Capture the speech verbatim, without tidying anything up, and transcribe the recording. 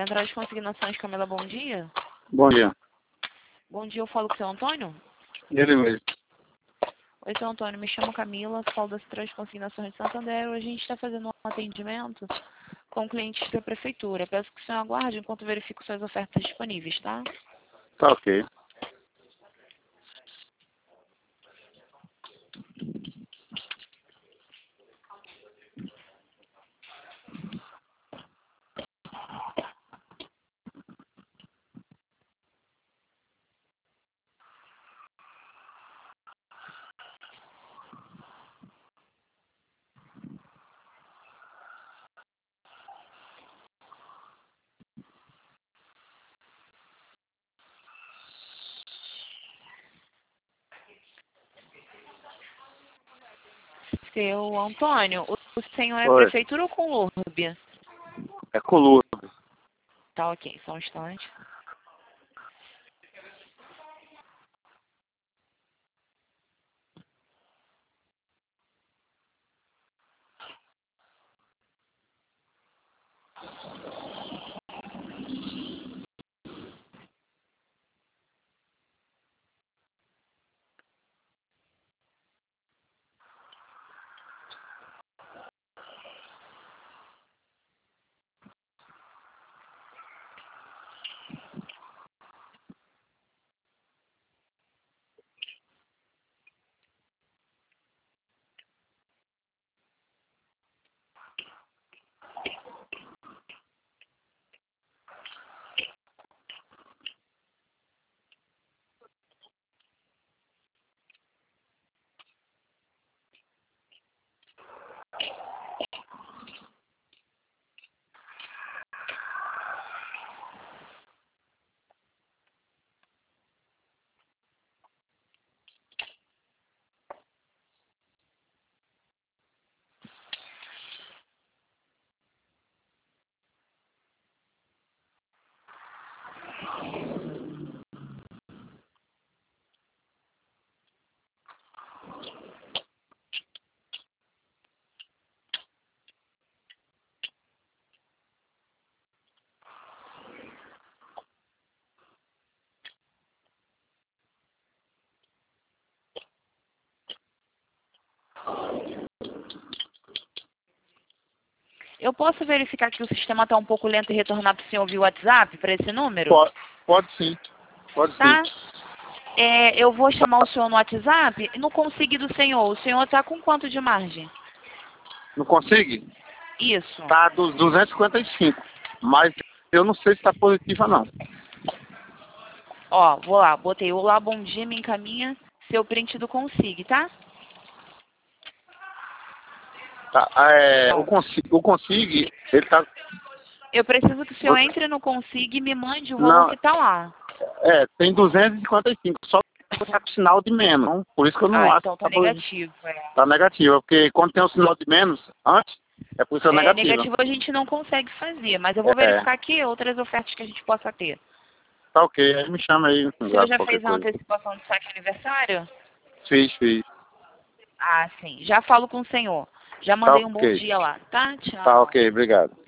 Central de Consignações, Camila, bom dia. Bom dia. Bom dia, eu falo com o seu Antônio? Ele mesmo. Oi, seu Antônio, me chamo Camila, falo da Central de Consignações de Santander. Hoje a gente está fazendo um atendimento com clientes da prefeitura. Peço que o senhor aguarde enquanto verifico suas ofertas disponíveis, tá? Tá ok. Seu Antônio, o o senhor é Oi. prefeitura ou Conlúrbia? É coluna. Tá ok, só um instante. Eu posso verificar que o sistema está um pouco lento e retornar para o senhor via WhatsApp, para esse número? Pode, pode sim. Pode Tá? sim. É, eu vou chamar o senhor no WhatsApp. No consigo do senhor, o senhor está com quanto de margem? Não consegue? Isso. Tá dos duzentos e cinquenta e cinco. Mas eu não sei se tá positiva não. Ó, vou lá, botei olá, bom dia, me encaminha seu print do consig, tá? Tá, é, o Bom, consig, o consig, ele tá... eu preciso que o senhor entre no consig e me mande o valor Não, que tá lá. é, tem duzentos e cinquenta e cinco. Só que tá com sinal de menos. Então, por isso que eu não Ah, acho então que tá tá positiva. negativo. É, Tá negativa, porque quando tem um sinal de menos, antes, é por isso que é é, negativa. negativo a gente não consegue fazer, mas eu vou É, verificar aqui outras ofertas que a gente possa ter. tá ok. Aí me chama aí, O senhor sabe, já qualquer fez a coisa. antecipação do saque aniversário? Fiz, fiz. Ah, sim. Já falo com o senhor. Já Tá mandei um bom ok. dia lá, tá? Tá Tchau. ok, obrigado.